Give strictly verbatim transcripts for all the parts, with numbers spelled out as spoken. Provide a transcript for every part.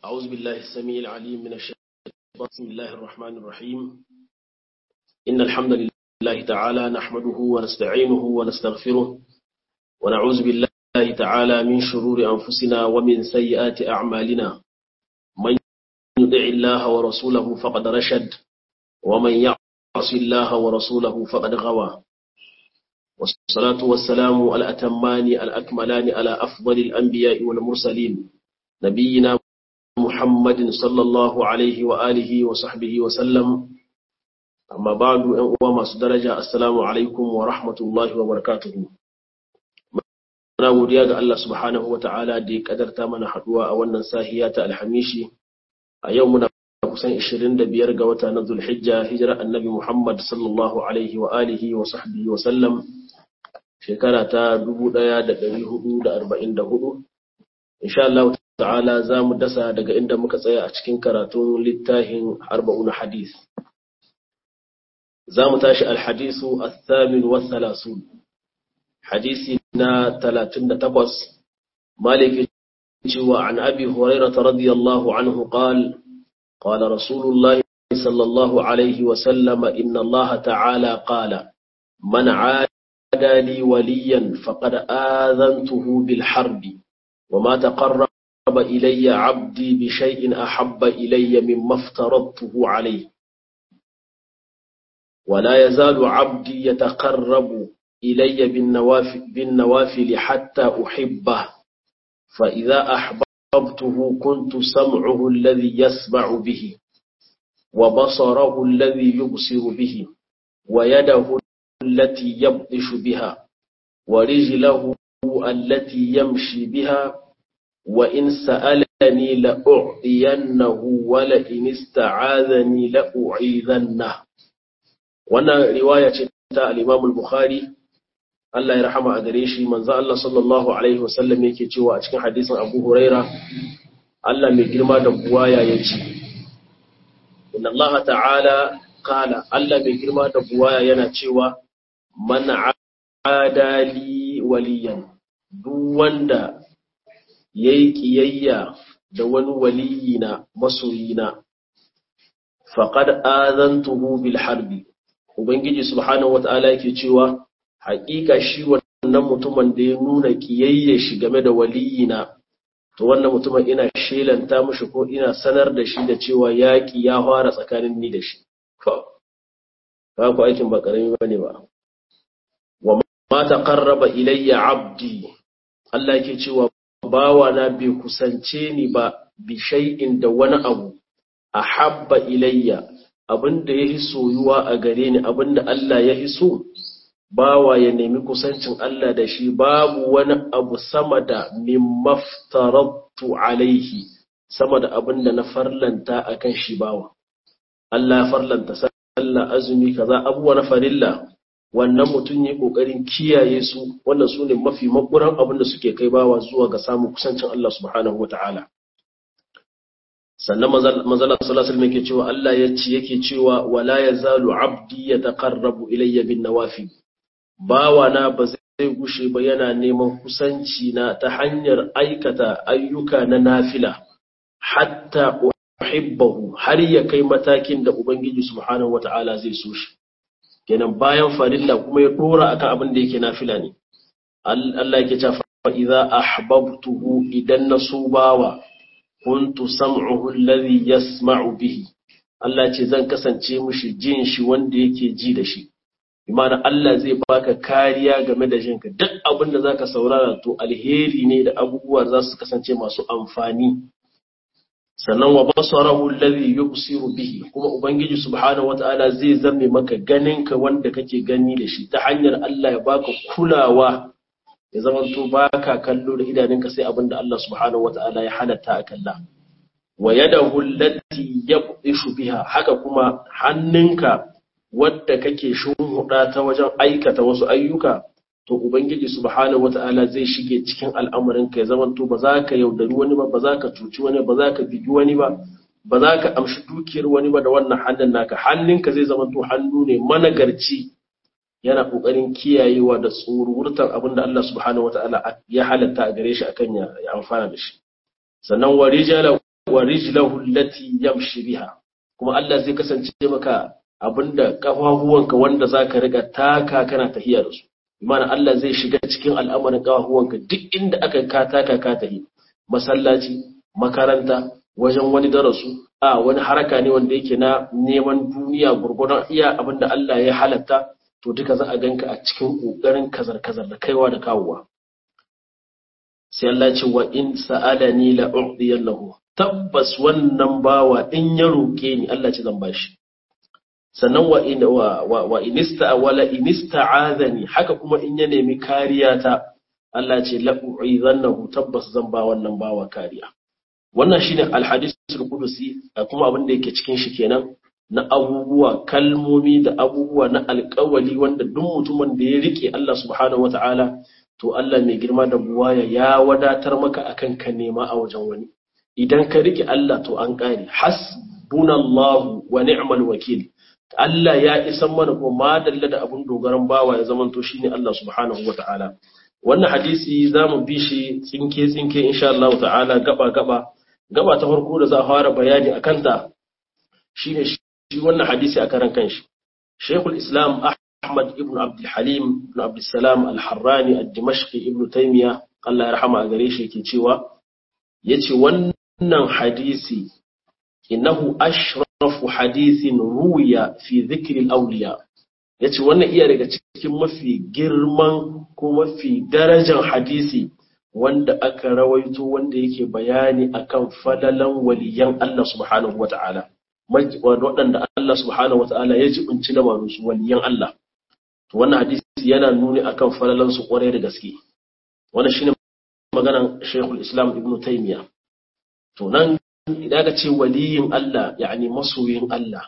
أعوذ بالله السميع العليم من الشيطان. بسم الله الرحمن الرحيم. إن الحمد لله تعالى نحمده ونستعينه ونستغفره ونعوذ بالله تعالى من شرور أنفسنا ومن سيئات أعمالنا. من يطع الله ورسوله فقد رشد ومن يعص الله ورسوله فقد غوى. والصلاة والسلام الأتمان الأكملان على أفضل الأنبياء والمرسلين نبينا محمد صلى الله عليه وآله وصحبه وسلم. أما بعد أن أمام درجة السلام عليكم ورحمة الله وبركاته. muna godiya ga Allah subhanahu wa ta'ala da ya kadarta mana haduwa a wannan sahiya ta alhamishi a yau muna kusan ishirin da biyar ga wata na Zulhijja, hijira annabi Muhammad sallallahu alaihi wa alihi wa sahbihi wa sallam shekara ta dubu ɗaya da ɗari hudu da arba'in da hudu. insha Allah ta'ala za mu dasa daga inda muka tsaya a cikin karatun littafin arba'un hadith. za mu tashi alhadisu al-thamin wa thalathun, hadisi na talatin da takwas. malik cewa an abi hurairah radiyallahu anhu qala qala rasulullah sallallahu alaihi wa sallam inna Allah ta'ala qala man 'ada li waliyan faqad adhantuhu bil harbi وما تقرب إلي عبدي بشيء أحب إلي مما افترضته عليه ولا يزال عبدي يتقرب إلي بالنوافل, بالنوافل حتى أحبه فإذا أحببته كنت سمعه الذي يسمع به وبصره الذي يبصر به ويده التي يبطش بها ورجله التي يمشي بها وإن سألني لأعطينه ولئن استعاذني لأعيذنه. وانا رواية الإمام البخاري الله يرحمه أدريشي من ذا الله صلى الله عليه وسلم يكي تشوى أتكين حديث أبو هريرة الله مجرما دبوايا يجي إن الله تعالى قال الله مجرما دبوايا ينتشوى من عادى لي وليا duk wanda ya yi ƙiyayya da wani waliyina masoyina faƙad azantuhu bil harbi. Ubangiji subhanahu wata'ala yake cewa haƙiƙa shi wannan mutumin da ya nuna ƙiyayya shi game da waliyina, to wannan mutumin ina shelanta mushi ko ina sanar da shi da cewa yaƙi ya fara tsakanin ni da shi. Ba ku aikin ba ƙarami bane ba. Wa ma taqarraba ilayya abdi, Allah yake cewa bawa na bai kusance ni ba bi shay'in da wani abu ahabba ilayya, abinda yahi soyuwa a gare ni, abinda Allah yahi so bawa ya nemi kusancin Allah da shi, babu wani abu sama da mimmaftaratu alaihi, sama da abinda na farlanta akan shi bawa. Allah ya farlanta sallah, azumi, kaza abubuwa na farilla, wannan mutum ya kokarin kiyaye su, wannan su ne mafi makuran abin da suke kai bawa zuwa ga samun kusancin Allah subhanahu wata'ala. Sannan manzala sallallahu alaihi wasallam yake cewa Allah ya ce yake cewa wala yazalu abdi yataqarrabu ilayya bin nawafil, bawa na ba zai gushe ba yana neman kusanci na ta hanyar aikata ayyuka na nafila hatta uhibbahu, har ya kai matakin da ubangiji subhanahu wata'ala zai so shi. Kenan bayan farilla kuma ya dora akan abin da yake nafila ne. Allah yake cewa fa idza ahbabtuhu, idan nasubawa kuntu sam'uhu alladhi yasma'u bihi, Allah ce zan kasance mushi jin shi wanda yake ji da shi. Imana Allah zai baka kariya game da jinka, duk abin da zaka saurara to alheri ne da abubuwa za su kasance masu amfani. Sannan wa basarahu alladhi yubsiru bihi, kuma ubangiji subhanahu wataala zai zame maka ganinka wanda kake gani da shi, ta hanyar Allah ya baka kulawa, ya zama to baka kallo da idanunka sai abinda Allah subhanahu wataala ya halatta a kalla. Wa yadahu allati yabtishu biha, haka kuma hannunka wadda kake shunhuda ta wajen aikata wasu ayyuka, to ubangiji subhanahu wataala zai shige cikin al'amuranka, ya zama to ba za ka yaudari wani ba, ba za ka cuci wani ba, za ka bigi wani ba, ba za ka amshi dukiyar wani ba da wannan hannun naka. Hannunka zai zama to hannu ne managarci, yana kokarin kiyayewa da tsururtar abinda Allah subhanahu wataala ya halatta a gare shi akan ya amfana da shi. Sannan wa rijalahu wa rijlahu allati yamshi biha, kuma Allah zai kasance maka abinda kafafuwanka wanda zaka riga taka kana tahiya da su. Imana Allah zai shiga cikin al'amarin kafafuwanka duk inda aka ka taka ka tahi, masallaci, makaranta, wajen wani darasu, a wani haraka ne wanda yake na neman duniya gurgurdan iya abinda Allah ya halatta, to duka za a ganka a cikin kokarin kazar-kazar da kaiwa da kawowa. Sai Allah ce wa in sa'alani la u'diyannahu, tabbas wannan bawa in ya roke ni Allah ce zan bashi. Sannan wa in wa wa inista wala inista'azani, haka kuma in ya nemi kariya ta Allah ce la u'izannahu, tabbas zan ba wannan bawa kariya. Wannan shine al-hadisul qudusi, kuma abin da yake cikin shi kenan na abubuwa, kalmomi da abubuwa na alƙawali wanda duk mutumin da ya rike Allah subhanahu wataala, to Allah mai girma da buwaya ya wadatar maka akan ka nema a wajen wani. Idan ka rike Allah to an kare. Hasbunallahu wa ni'mal wakil. Allah ya isan mana kuma madalla da abun dogaran bawa ya zamanto shine Allah subhanahu wataala. Wannan hadisi zamu bi shi tsinke tsinke insha Allah ta'ala, gaba gaba. Gaba ta farko da za a fara bayani akan ta shine shi wannan hadisi a karan kanshi. Sheikhul Islam Ahmad ibn Abdul Halim ibn Abdul Salam Al-Harrani Ad-Dimashqi ibn Taymiyyah, Allah ya rahama a gare shi, yake cewa yace wannan hadisi innahu ashrafu hadithin ruwiya fi dhikri al-awliya. Yace wannan iya daga cikin mafi girman ko mafi darajar hadisi wanda aka rawaito wanda yake bayani akan falalan waliyan Allah subhanahu wata'ala, waɗanda Allah subhanahu wata'ala ya jibinci lamarin su, waliyan Allah. To wannan hadisi yana nuni akan falalan su kwarai da gaske. Wannan shine maganar Sheikhul Islam Ibn Taymiyyah. To nan idan ka ce waliyin Allah, yani masoyin Allah,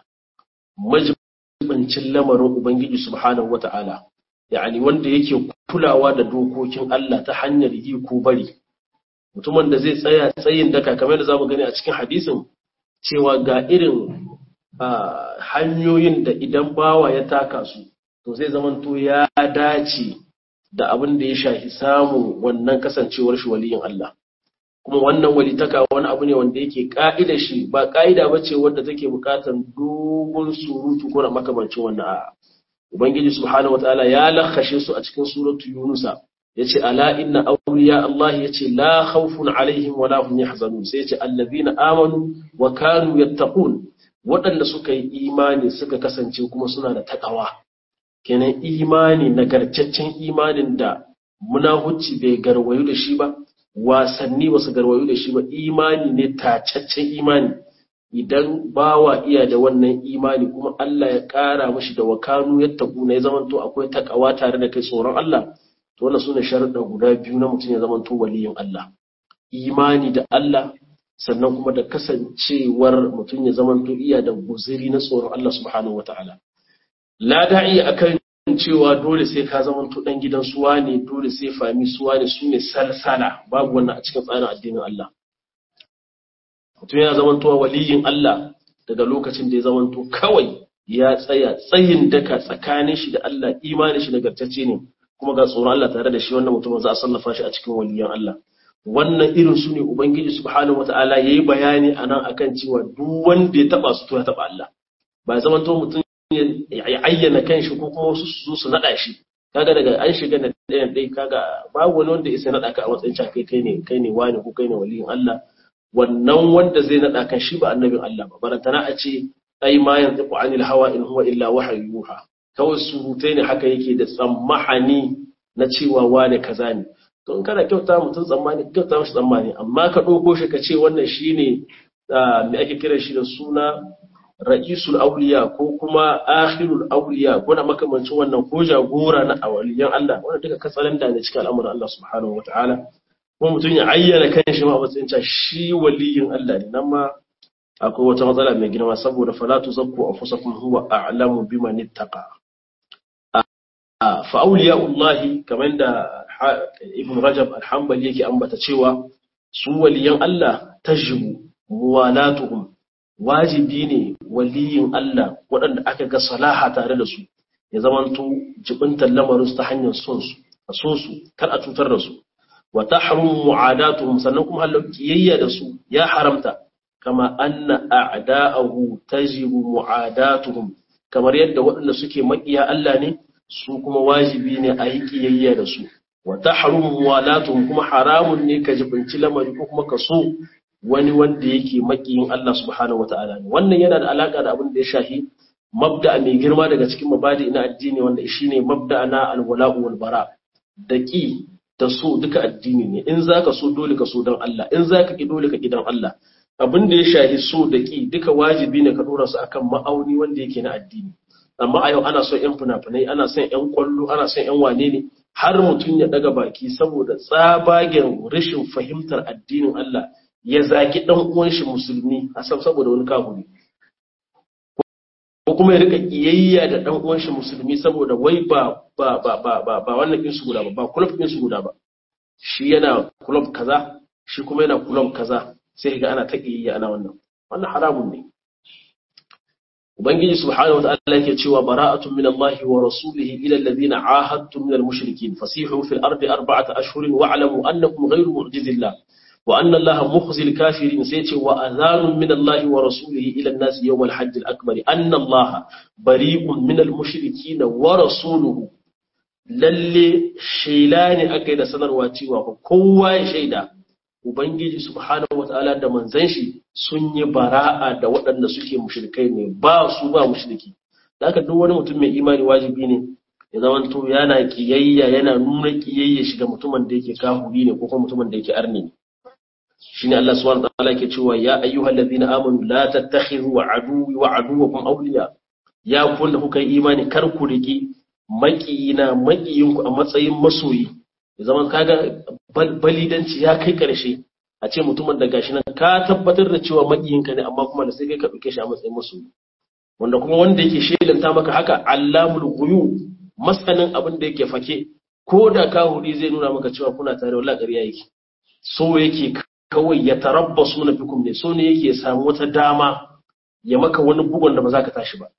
majibincin lamarin Ubangiji subhanahu wata'ala, yani wanda yake kulawa da dokokin Allah ta hanyar yi ko bari, mutumin da zai tsaya tsayin daka, kamar da zamu gani a cikin hadisin cewa ga irin hanyoyin da idan bawa ya taka su to zai zamanto ya dace da abin da ya shafi samun wannan kasancewar shi waliyin Allah. Kuma wannan walitaka wani abu ne wanda yake ka'ida shi ba ka'ida bace wanda take bukatar dogon surutu ko na makamancin wannan a'a. Ubangiji subhanahu wataala ya lakhashe su a cikin suratu Yunusa, yace ala inna awliya Allah, yace la khawfun alaihim wala hum yahzanun, sai yace allazina amanu wa kanu yattaqun, wadanda suka yi imani suka kasance kuma suna da takawa. Kenan imani, nagartaccen imanin da munahuci bai garwayu da shi ba, wasanni basu garwayu da shi ba, imani ne tacaccen imani. Idan bawa iya da wannan imani kuma Allah ya ƙara mashi da wakanu yattaquna, ya zamanto akwai takawa tare da kai, tsoron Allah, to wannan sune sharuɗa guda biyu na mutum ya zamanto waliyin Allah. Imani da Allah, sannan kuma da kasancewar mutum ya zamanto iya da guzuri na tsoron Allah subhanahu wataala. La da'i akan cewa dole sai ka zamanto dan gidan suwa ne, dole sai fami suwa ne, sune salsala, babu wannan a cikin tsarin addinin Allah. Mutum yana zamantowa waliyin Allah daga lokacin da ya zamanto kawai ya tsaya tsayin daka tsakanin shi da Allah, imanin shi nagartacce ne, kuma ga tsoron Allah tare da shi, wannan mutum za a sallafa shi a cikin waliyan Allah. Wannan irin su ne Ubangiji subhanahu wata'ala yayi bayani anan akan cewa duk wanda ya taba su to ya taba Allah. Ba zamanto mutum ya ayyana kanshi ko kuma wasu su su nada shi, kaga daga an shiga na ɗayan ɗai, kaga babu wani wanda ya sai nada ka a matsayin cewa kai kai ne kai ne wani ko kai ne waliyin Allah. Wannan wanda zai nada kan shi ba annabin Allah ba, barantana a ce ai ma yantiqu anil hawa in huwa illa wahyu yuha, kawai surutai ne haka yake da tsammahani na cewa wane kaza ne. To in kana kyauta mutum tsammani, kyauta mashi tsammani, amma ka ɗauko shi ka ce wannan shine me ake kira shi da suna ra'isul awliya ko kuma akhirul awliya ko na makamancin wannan, ko jagora na awliyan Allah, wannan duka katsalanda ne cikin al'amuran Allah subhanahu wataala. Kuma mutum ya ayyana kan shi ma a matsayin cewa shi waliyin Allah ne, nan ma akwai wata matsala mai girma, saboda falatu zakku anfusakum huwa a'lamu biman ittaqa. Fa awliya'ullahi, kamar da Ibn Rajab al-Hanbali yake ambata cewa su waliyan Allah tajibu muwalatuhum, wajibi ne waliyin Allah waɗanda aka ga salaha tare da su ya zamanto jibintar lamarin su ta hanyar son su, a so su kar a cutar da su. Wa tahrum mu'adatuhum, sannan kuma Allah kiyayya da su ya haramta, kama anna a'da'ahu tajibu mu'adatuhum kamar yadda waɗanda suke makiya Allah ne su kuma wajibi ne a yi kiyayya da su wa tahrumu muwalatuhum kuma haramun ne ka jibinci lamari ko kuma ka so wani wanda yake makiyin Allah subhanahu wata'ala ne. Wannan yana da alaka da abin da ya shahi mabda mai girma daga cikin mabadi na addini wanda shine mabda na alwala'u wal bara. Da ki da so duka addini ne, in zaka so dole ka so dan Allah, in zaka ki dole ka ki dan Allah. Abin da ya shahi so da ki duka wajibi ne ka dora su akan ma'auni wanda yake na addini. Amma a yau ana son yan fina-finai, ana son yan kwallo, ana son yan wane ne, har mutum ya daga baki saboda tsabagen rashin fahimtar addinin Allah ya zagi dan uwan shi musulmi a saboda wani kafiri. Ko kuma ya rika kiyayya da dan uwan shi musulmi saboda wai ba ba ba ba ba wannan din su guda ba, ba club din su guda ba. Shi yana club kaza, shi kuma yana club kaza, sai ga ana ta kiyayya ana wannan. Wannan haramun ne. Ubangiji subhanahu wataala yake cewa bara'atun min Allah wa rasulihi ila alladhina ahadtum min al-mushrikeen fasihu fil ardi arba'ata ashhurin wa'lamu annakum ghayru mu'jizillah wa anna Allah mukhzil kafirin sai ce wa adhanun min Allah wa rasulihi ila an-nas yawm al-hajj al-akbar anna Allah bari'un min al-mushrikeen wa rasuluhu lalle shailani akai da sanarwa cewa kowa ya shaida Ubangiji subhanahu wata'ala da manzan shi sun yi bara'a da waɗanda suke mushrikai ne ba su ba mushriki. Da haka duk wani mutum mai imani wajibi ne ya zamanto yana kiyayya yana nuna kiyayya shi ga mutumin da yake kafiri ne ko kuma mutumin da yake arni ne. Shine Allah subhanahu wata'ala yake cewa ya ayyuhallazina amanu la tattakhidhu aduwwi wa aduwwakum awliya. Ya ku da kuka yi imani kar ku riki makiyina makiyinku a matsayin masoyi. Ya zama kaga balidanci ya kai karshe a ce mutumin da gashi nan ka tabbatar da cewa makiyinka ne amma kuma da sai kai ka dauke shi a matsayin masoyi wanda kuma wanda yake shelanta maka haka allamul ghuyub masanin abin da yake fake ko da ka hudi zai nuna maka cewa kuna tare wallahi ƙarya yake so yake kawai ya tarabbasu na bikum ne so ne yake samu wata dama ya maka wani bugun da ba za ka tashi ba.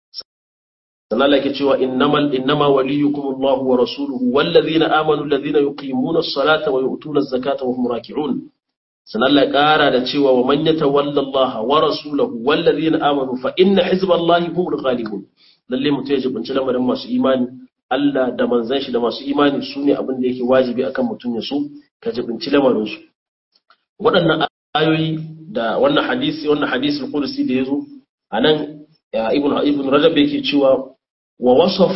Sannan Allah yake cewa innamal innama waliyukum Allah wa rasuluhu wallazina amanu allazina yuqimuna as-salata wa yu'tuna az-zakata wa hum raki'un. Sannan Allah ya kara da cewa wa man yatawalla Allah wa rasulahu wallazina amanu fa inna hizballahi humul ghalibun. Lalle mutum ya jibinci lamarin masu imani Allah da manzon shi da masu imani sune abin da yake wajibi akan mutum ya so ka jibinci lamarin su. Waɗannan ayoyi da wannan hadisi wannan hadisul qudsi da yazo anan ibn ibn Rajab yake cewa ووصف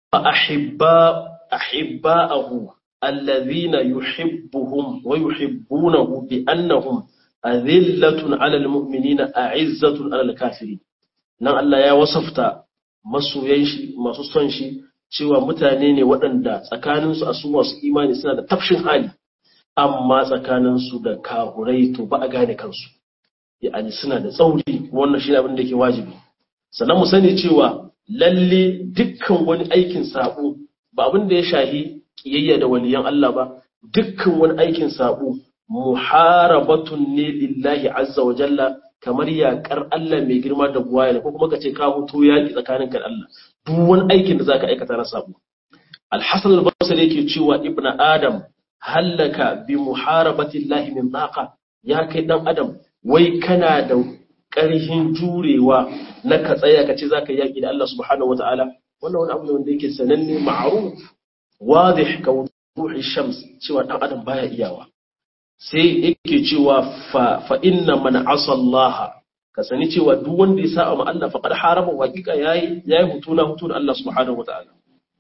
أحباء أحباءه الذين يحبهم ويحبونه بأنهم أذلة على المؤمنين أعزة على الكافرين. نعم الله يا وصفت masoyan shi masu son shi cewa mutane ne waɗanda tsakaninsu a su masu imani suna da tafshin hali amma tsakaninsu da kahurai to ba a gane kansu yani suna da tsauri wannan shi ne abin da yake wajibi. Sannan mu sani cewa lalle dukkan wani aikin sabo ba abin da ya shahi kiyayya da waliyan Allah ba dukkan wani aikin sabo muharabatun ne lillahi azza wa jalla kamar yaƙar Allah mai girma da buwaya ko kuma kace ka huto yaki tsakaninka da Allah duk wani aikin da zaka aikata na sabo. Al-Hasan al-Basri yake cewa ibnu adam halaka bi muharabati Allah min daqa ya kai dan adam wai kana da ƙarhin jurewa na ka tsaya ka ce za ka yaƙi da Allah subhanahu wa ta'ala wannan wani abu ne wanda yake sananne ma'aruf wadih ka wuduhi shams cewa ɗan adam baya iyawa sai yake cewa fa, fa inna man asa Allah ka sani cewa duk wanda ya sa'a ma Allah faqad haraba waqiqa yayi yayi hutuna hutun Allah subhanahu wa ta'ala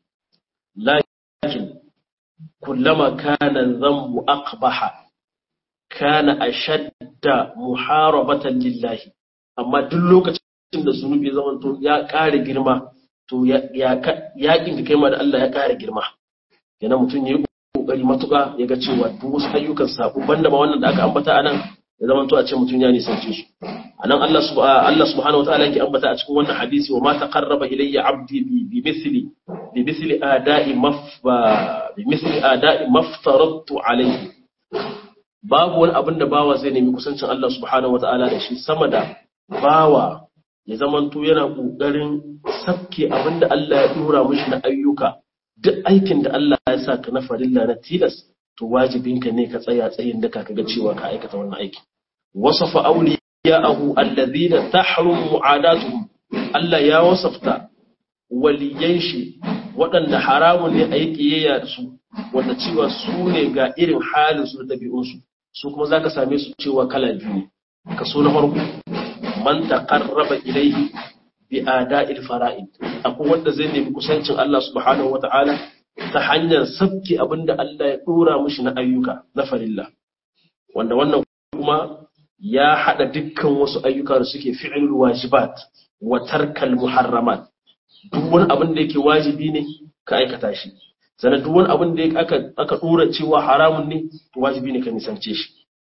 lakin kullama kana dhanbu aqbaha kana ashadda muharabatan lillahi amma duk lokacin da zunubi ya zama to ya ƙara girma to ya yakin da kai ma da Allah ya ƙara girma yana mutum yayi kokari matuƙa ya ga cewa duk wasu ayyukan sabo banda ma wannan da aka ambata anan ya zama to a ce mutum ya nisance su anan Allah subhanahu Allah subhanahu wataala yake ambata a cikin wannan hadisi wa ma taqarraba ilayya abdi bi mithli bi mithli ada'i maf bi mithli ada'i maftaradtu alayhi babu wani abin da bawa zai nemi kusancin Allah subhanahu wataala da shi sama da bawa ya zamanto yana kokarin sabke abin da Allah ya dora mishi na ayyuka duk aikin da Allah ya saka na farilla na tilas to wajibinka ne ka tsaya tsayin da ka ga cewa ka aikata wannan aiki wasafa auli awliya'ahu alladhina tahrumu mu'adatuhum Allah ya wasafta waliyan shi waɗanda haramun ne a yi ƙiyayya da su wanda cewa su ne ga irin halin su da ɗabi'unsu su kuma za ka same su cewa kala biyu ne kaso na farko man taqarraba ilayhi bi ada'il fara'id akwai wanda zai nemi kusancin Allah subhanahu wata'ala ta hanyar sabki abinda Allah ya dora mishi na ayyuka na farilla wanda wannan kuma ya hada dukkan wasu ayyuka da suke fi'lul wajibat wa tarkal muharramat duk wani abin da yake wajibi ne ka aikata shi sannan duk wani abin da aka aka dora cewa haramun ne to wajibi ne ka nisance shi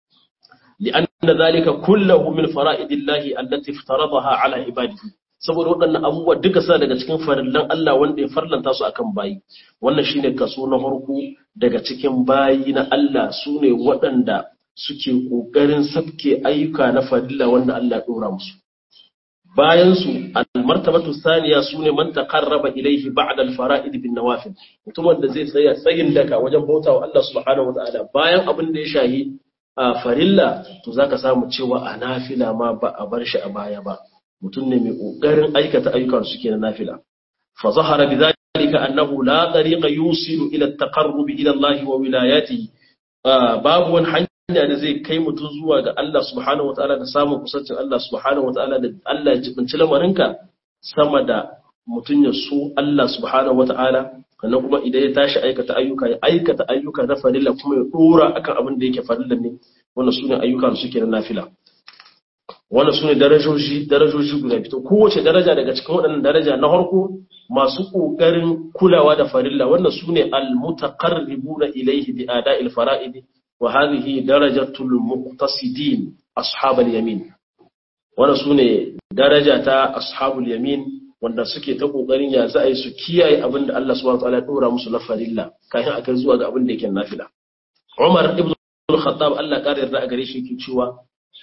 li'anna zalika kulluhu min fara'idillahi allati iftaradaha ala ibadihi saboda waɗannan abubuwa duka suna daga cikin farillan Allah wanda ya farlanta su akan bayi wannan shine kaso na farko daga cikin bayi na Allah sune waɗanda suke kokarin sabke ayyuka na farilla wanda Allah ya dora musu bayan su al-martabatu thaniya sune man taqarraba ilayhi ba'da al-fara'id bin nawafil mutumin da zai tsaya tsayin daka wajen bautawa Allah subhanahu wataala bayan abin da ya shahi a farilla to zaka samu cewa a nafila ma ba a bar shi a baya ba mutum ne mai kokarin aikata ayyukan suke na nafila fa zahara bidhalika annahu la tariqa yusilu ila at-taqarrub ila Allah wa wilayatihi babu wani hanya da zai kai mutum zuwa ga Allah subhanahu wataala da samun kusancin Allah subhanahu wataala da Allah ya jibinci lamarinka sama da mutum ya so Allah subhanahu wataala sannan kuma idan ya tashi aikata ayyuka ya aikata ayyuka na farilla kuma ya dora akan abin da yake farilla ne wannan sune ayyukan suke na nafila wannan sune darajoji darajoji guda biyu kowace daraja daga cikin waɗannan daraja na farko masu kokarin kulawa da farilla wannan sune al-mutaqarribuna ilayhi bi ada'il fara'id wa hadhihi darajatul muqtasidin ashabul yamin wannan sune daraja ta ashabul yamin wanda suke ta kokarin ya za a yi su kiyaye abin da Allah subhanahu wataala ya dora musu na farilla kafin akai zuwa ga abin da yake nafila Umar ibn al-Khattab Allah kare yarda a gare shi yake cewa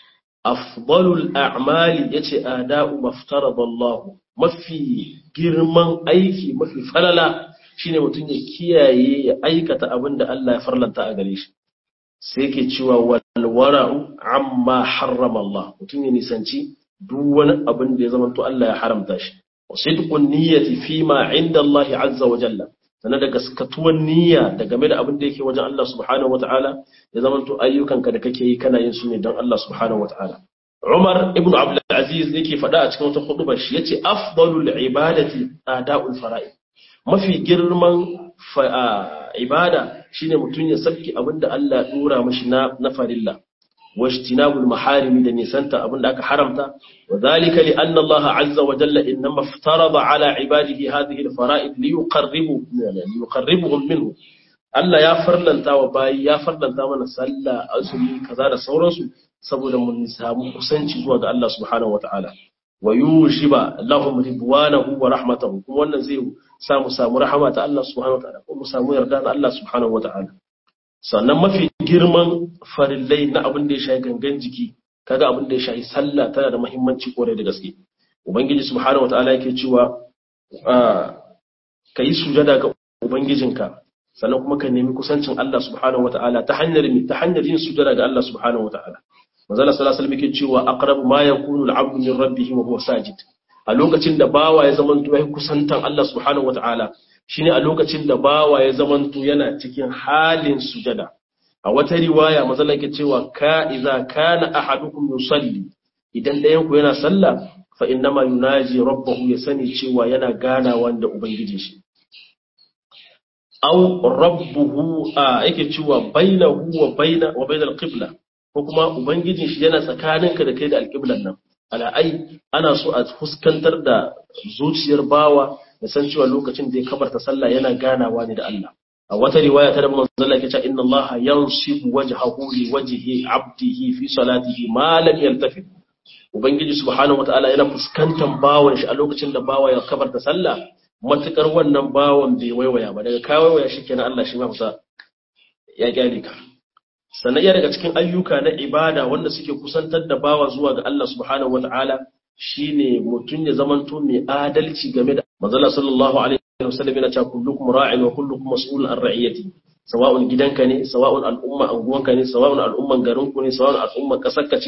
afdalul a'mali yace ada'u maftarada Allah mafi girman aiki mafi falala shine mutun ya kiyaye ya aikata abin da Allah ya farlanta a gare shi sai yake cewa wal wara'u amma harrama Allah mutun ya nisanci duk wani abin da ya zama to Allah ya haramta shi wasidqun niyyati fima 'inda Allah 'azza wa jalla sanan da gaskatuwan niyya da game da abin da yake wajen Allah subhanahu wataala ya zama to ayyukanka da kake yi kana yin su ne don Allah subhanahu wataala Umar ibn Abdul Aziz yake faɗa a cikin wata khutba shi yace afdalul ibadati ada'ul fara'id mafi girman ibada shine mutun ya sabki abin da Allah ya dora mishi na na farilla واجتناب المحارم da nisanta abinda aka haramta wadhalika li anna Allah azza wa jalla inma iftarada ala ibadihi hadhihi alfara'id li yuqarribu li yuqarribuhum minhu Allah ya farlanta wa bayi ya farlanta mana sallah azumi kaza da sauransu saboda mun samu kusanci zuwa ga Allah subhanahu wataala wa yushiba lahum ridwanahu wa rahmatahu kuma wannan zai samu samu rahama ta Allah subhanahu wataala kuma samu yarda da Allah subhanahu wataala sannan mafi girman farillai na abin da ya shafi gangan jiki kaga abin da ya shafi sallah tana da muhimmanci kore da gaske ubangiji subhanahu wataala yake cewa kai sujada ga ubangijinka sannan kuma ka nemi kusancin Allah subhanahu wataala ta hanyar ta hanyar yin sujada ga Allah subhanahu wataala manzo Allah sallallahu alaihi wasallam yake cewa aqrabu ma yakunu al-'abdu min rabbih wa huwa sajid a lokacin da bawa ya zamanto ya kusantan Allah subhanahu wataala shine a lokacin da bawa ya zamanto yana cikin halin sujada a wata riwaya mazalla yake cewa ka idza kana ahadukum yusalli idan dayan ku yana sallah fa innama yunaji rabbahu ya sani cewa yana ganawa da ubangijin shi aw rabbuhu a yake cewa bainahu wa baina wa bainal qibla ko kuma ubangijin shi yana tsakaninka da kai da alqiblan nan ala ai ana so a fuskantar da zuciyar bawa da san cewa lokacin da ya kabarta sallah yana ganawa ne da Allah a wata riwaya ta da manzo Allah yake cewa inna Allah yansibu wajhahu li wajhi 'abdihi fi salatihi ma lam yaltafit ubangiji subhanahu wataala yana fuskantar bawon shi a lokacin da bawa ya kabarta sallah matukar wannan bawon bai waiwaya ba daga ka waiwaya shikenan Allah shi ma fusa ya gyare ka sannan ya daga cikin ayyuka na ibada wanda suke kusantar da bawa zuwa ga Allah subhanahu wataala shine mutun ya zamanto mai adalci game da manzala sallallahu alaihi wasallam yana cewa kullukum ra'in wa kullukum mas'ulun an ra'iyati sawa'un gidanka ne sawa'un al'umma anguwanka ne sawa'un al'umman garinku ne sawa'un al'umman kasarka ce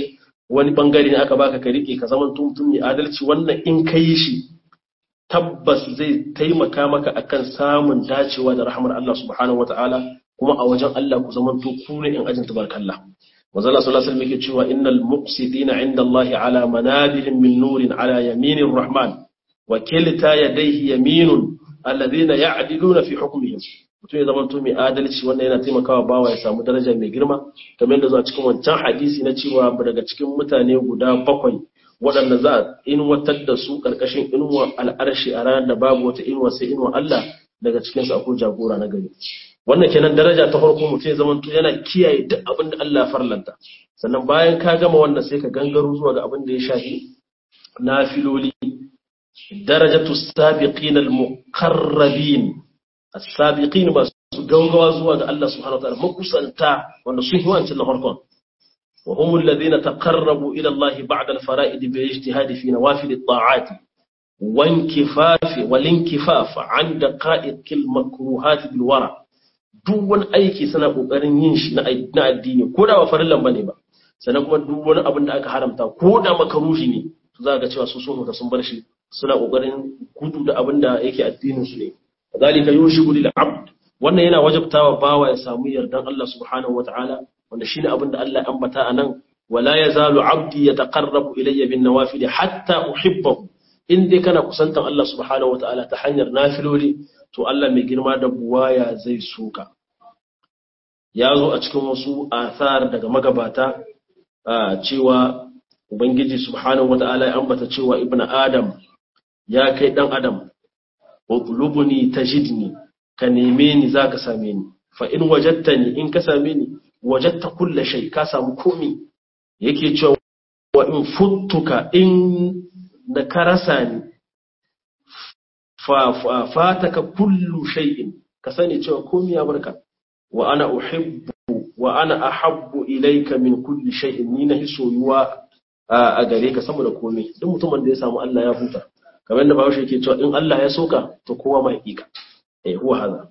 wani bangare ne aka baka ka rike ka zaman mutum mai adalci, wannan in kai shi tabbas zai taimaka maka akan samun dacewa da rahmar Allah subhanahu wataala, kuma a wajen Allah ku zaman to ku ne in ajin tabarkallah. manzo Allah sallallahu alaihi wasallam yake cewa innal muqsitina inda Allah ala manabihim min nurin ala yaminir rahman wa kilta yadayhi yaminun alladhina ya'diluna fi hukmihim. mutum ya zama mai adalci, wannan yana taimakawa bawa ya samu daraja mai girma, kamar yadda zuwa cikin wancan hadisi na cewa daga cikin mutane guda bakwai waɗanda za a inuwatar da su ƙarƙashin inuwa al'arshi a ranar da babu wata inuwa sai inuwa Allah, daga cikin su akwai jagora na gari. wannan kenan daraja ta farko, mutum ya zama yana kiyaye duk abin da Allah ya farlanta. sannan bayan ka gama wannan sai ka gangaro zuwa ga abin da ya shafi nafiloli. darajatu sabiqin al-muqarrabin, as-sabiqin ba su gaugawa zuwa ga Allah subhanahu wa ta'ala, makusanta wanda sun yi wancan na farkon. wa humul ladina taqarrabu ila Allah ba'da al-fara'id bi ijtihadi fi nawafil at-ta'at wa inkifaf wal inkifaf 'an daqa'iq al-makruhat bil wara. duk wani aiki suna kokarin yin shi na addini, ko da ba farillan bane ba, sannan kuma duk wani abin da aka haramta ko da makaruhi ne, to za ga cewa su sun sun bar shi, suna kokarin gudu da abin da yake addinin su ne. zalika yushibu lil abd, wannan yana wajabtawa bawa ya samu yardan Allah subhanahu wataala, wanda shine abin da Allah ya ambata anan, wala yazalu abdi yataqarrabu ilayya bin nawafil hatta uhibbahu. in dai kana kusantan Allah subhanahu wataala ta hanyar nafiloli, to Allah mai girma da buwaya zai soka. ya zo a cikin wasu athar daga magabata cewa ubangiji subhanahu wataala ya ambata cewa ibnu adam, ya kai dan adam, utlubuni tajidni, ka neme ni zaka same ni, fa in wajadtani, in ka same ni wajadta kulli shay, ka samu komai. yake cewa wa in futtuka, in da ka rasa ni, fa fataka kullu shay'in, ka sani cewa komai ya barka. wa ana uhibbu wa ana ahabbu ilayka min kulli shay'in, ni nahi soyuwa a gare ka sama da komai. duk mutumin da ya samu Allah ya huta, kamar da Bahaushe yake cewa in Allah ya soka to kowa mai hakika. eh huwa hada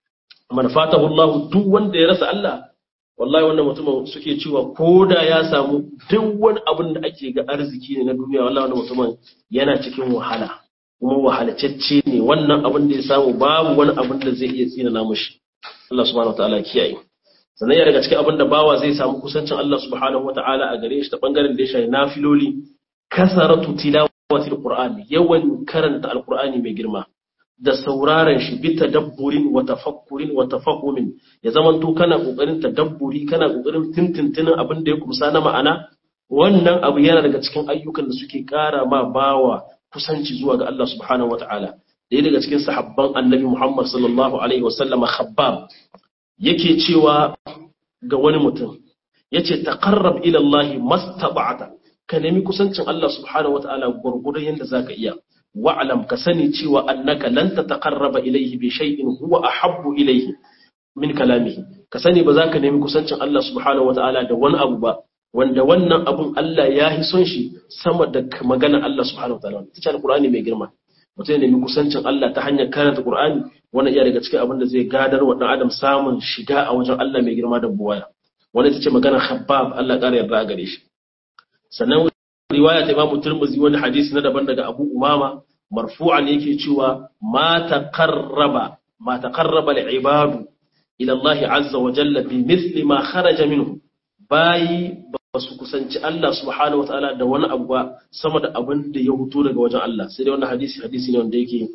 man fatahu Allah, duk wanda ya rasa Allah, wallahi wannan mutumin suke cewa koda ya samu duk wani abin da ake ga arziki ne na duniya, wallahi wannan mutumin yana cikin wahala, kuma wahalacecce ne. wannan abin da ya samu babu wani abin da zai iya tsina na mushi. Allah subhanahu wataala ya kiyaye. sannan ya daga cikin abin da bawa zai samu kusancin Allah subhanahu wataala a gare shi ta bangaren da ya shafi nafiloli, kasaratu tilawatil qur'ani, yawan karanta alqur'ani mai girma da sauraron shi, bi tadabburin wa tafakkurin wa tafahumin, ya zaman to kana kokarin tadabburi, kana kokarin tintintinin abin da ya kumsa na ma'ana. wannan abu yana daga cikin ayyukan da suke kara ma bawa kusanci zuwa ga Allah subhanahu wataala. ɗaya daga cikin sahabban annabi Muhammad sallallahu alaihi wasallam, Khabbab, yake cewa ga wani mutum, yace taqarrab ila Allah mastata'ta, ka nemi kusancin Allah subhanahu wataala gurgurdan yanda zaka iya. wa'lam, ka sani cewa annaka lan tataqarraba ilayhi bi shay'in huwa ahabbu ilayhi min kalamihi, ka sani ba za ka nemi kusancin Allah subhanahu wataala da wani abu ba wanda wannan abun Allah ya hi son shi sama da maganar Allah subhanahu wataala. tace alqur'ani mai girma, mutum ya nemi kusancin Allah ta hanyar karanta Qur'ani, wannan iya daga cikin abin da zai gadar wa dan adam samun shiga a wajen Allah mai girma da buwaya. wannan tace maganar Khabbab, Allah ƙara yarda gare shi. sannan riwaya ta Imam Tirmidhi, wani hadisi na daban daga Abu Umama marfu'an yake cewa ma taqarraba ma taqarraba al-ibadu ila Allah azza wa jalla bi mithli ma kharaja minhu, bayi ba su kusanci Allah subhanahu wataala da wani abu ba sama da abin da ya huto daga wajen Allah. sai dai wannan hadisi hadisi ne wanda yake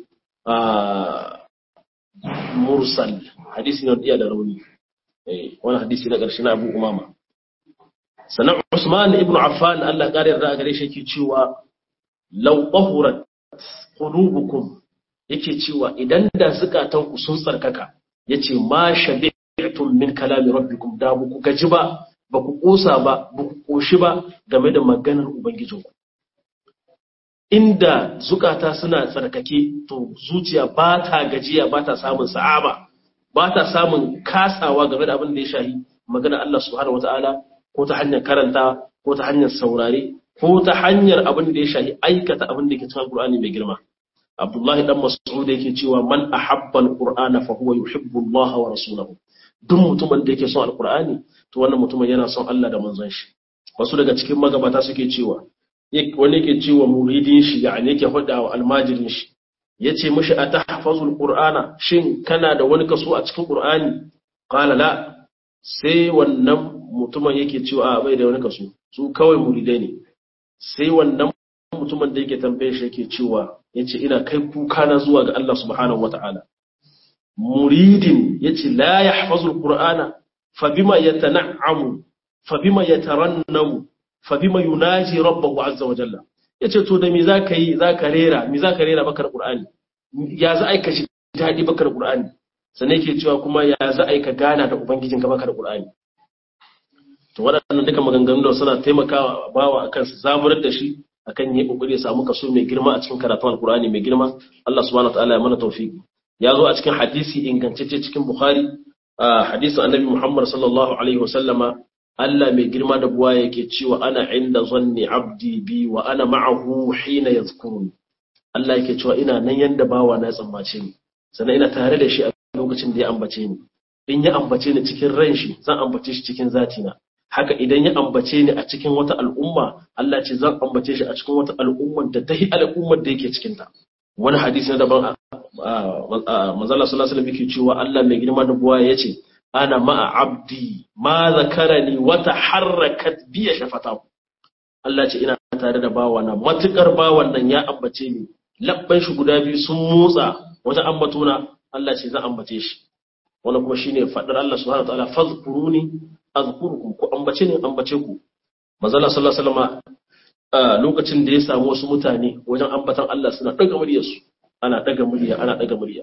mursal, hadisi ne wanda iya da rauni. eh wannan hadisi na ƙarshe na Abu Umama. sannan Usman ibn Affan, Allah ƙara yarda gare shi, yake cewa law tahurat qulubukum, yake cewa idan da zukatanku sun tsarkaka, yace ma shabi'tum min kalami rabbikum, da ku gaji ba, ba ku kosa ba, ba ku koshi ba game da maganar ubangijinku. inda zukata suna tsarkake, to zuciya ba ta gajiya, ba ta samun sa'aba, ba ta samun kasawa game da abin da ya shahi maganar Allah subhanahu wataala, ko ta hanyar karanta, ko ta hanyar saurare, ko ta hanyar abin da ya shahi aikata abin da ke cikin Qur'ani mai girma. Abdullahi dan Mas'ud yake cewa man ahabba al-Qur'ana fa huwa yuhibbu Allah wa rasulahu, duk mutumin da yake son al-Qur'ani, to wannan mutumin yana son Allah da manzon shi. wasu daga cikin magabata suke cewa wani yake cewa muridin shi yani yake faɗa wa almajirin shi yace mishi atahfazul qur'ana shin kana da wani kaso a cikin qur'ani qala la sai wannan mutumin yake cewa a bai da wani kaso su kawai muridai ne sai wannan mutumin da yake tambaye shi yake cewa yace ina kai kuka na zuwa ga Allah subhanahu wataala muridin yace la yahfazul qur'ana fa bima yatan'amu fa bima yatarannamu fa bima yunaji rabbahu azza wa jalla yace to da me zaka yi zaka rera me zaka rera bakar qur'ani ya za aika shi dadi bakar qur'ani sannan yake cewa kuma ya za aika gana da ubangijinka bakar qur'ani to waɗannan duka maganganun da suna taimakawa bawa akan su zaburar da shi akan yi kokari ya samu kaso mai girma a cikin karatun alqur'ani mai girma Allah subhanahu wataala ya mana tawfiki ya zo a cikin hadisi ingantacce cikin bukhari hadisin annabi Muhammad sallallahu alaihi wasallama Allah mai girma da buwa yake cewa ana inda zanni abdi bi wa ana ma'ahu hina yadhkuruni Allah yake cewa ina nan yanda bawa na tsammace ni sannan ina tare da shi a lokacin da ya ambace ni in ya ambace ni cikin ran shi zan ambace shi cikin zatina haka idan ya ambace ni a cikin wata al'umma Allah ce zan ambace shi a cikin wata al'ummar da tahi al'ummar da yake cikin ta wani hadisi na daban manzo Allah sallallahu alaihi wasallam yake cewa Allah mai girma da buwa yace ana ma'a abdi ma zakarani wa taharrakat bi shafatahu Allah ce ina tare da bawana matukar bawan nan ya ambace ni labban shi guda biyu sun motsa wajen ambatona Allah ce zan ambace shi wannan kuma shine fadar Allah subhanahu wataala fazkuruni azkurukum ku ambace ni ambace ku manzo Allah sallallahu alaihi wasallam lokacin da ya samu wasu mutane wajen ambatan Allah suna daga muryarsu ana daga murya ana daga murya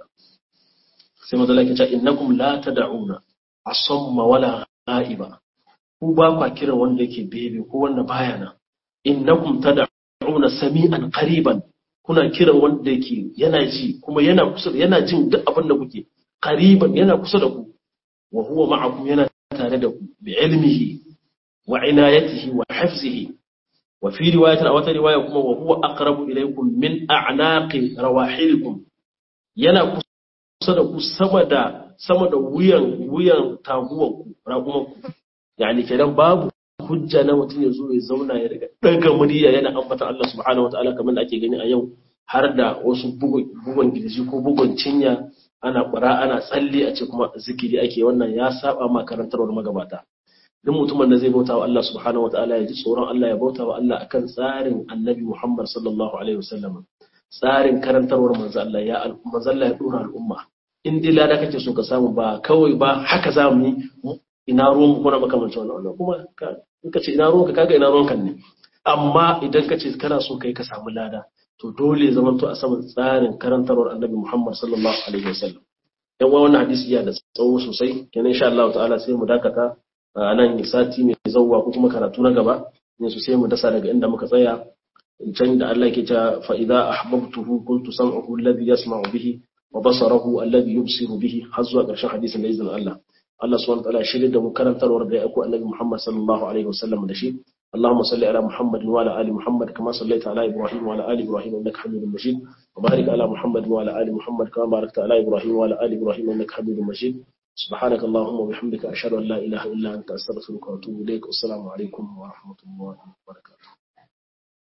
sai manzo Allah ya ce innakum la tad'una asamma wala ghaiba ku ba kwa kira wanda yake bebe ko wanda baya nan innakum tad'una sami'an qariban kuna kiran wanda yake yana ji kuma yana kusa yana jin duk abin da kuke qariban yana kusa da ku wa huwa ma'akum yana tare da ku bi ilmihi wa inayatihi wa hifzihi wa fi riwayatin aw wata riwaya kuma wa huwa aqrabu ilaykum min a'naqi rawahilikum yana kusa da ku sama da sama da wuyan wuyan taguwanku ragumanku yani kenan babu hujja na mutum ya zo ya zauna ya daga daga murya yana ambata Allah subhanahu wataala kamar da ake gani a yau har da wasu bugun girji ko bugun cinya ana ƙura ana tsalle a ce kuma zikiri ake wannan ya saba ma karantarwar magabata duk mutumin da zai bauta wa Allah subhanahu wataala ya ji tsoron Allah ya bauta wa Allah akan tsarin Annabi Muhammad sallallahu alaihi wasallam tsarin karantarwar manzo Allah ya manzo Allah ya dora al'umma in dai lada kake so ka samu ba kawai ba haka za mu yi ina ruwan mu kuma makamancin wannan kuma in ka ce ina ruwan ka kaga ina ruwan kan ne amma idan ka ce kana so kai ka samu lada to dole ya zamanto a saman tsarin karantarwar Annabi Muhammad sallallahu alaihi wasallam yan uwa wannan hadisi ya da tsawo sosai kenan insha Allah ta'ala sai mu dakata a nan sati mai zawwa ko kuma karatu na gaba ne su sai mu dasa daga inda muka tsaya can da Allah yake cewa fa idza ahbabtuhu kuntu sam'uhu alladhi yasma'u bihi wa basarahu alladhi yubsiru bihi har zuwa ƙarshen hadisin da izinin Allah Allah subhanahu wa ta'ala shirye da mu karantarwar da ya aiko Annabi Muhammad sallallahu alaihi wasallam da shi اللهم صل على محمد وعلى ال محمد كما صليت على ابراهيم وعلى ال ابراهيم انك حميد مجيد وبارك على محمد وعلى ال محمد كما باركت على ابراهيم وعلى ال ابراهيم انك حميد مجيد سبحانك اللهم وبحمدك اشهد ان لا اله الا انت استغفرك واتوب اليك والسلام عليكم ورحمه الله وبركاته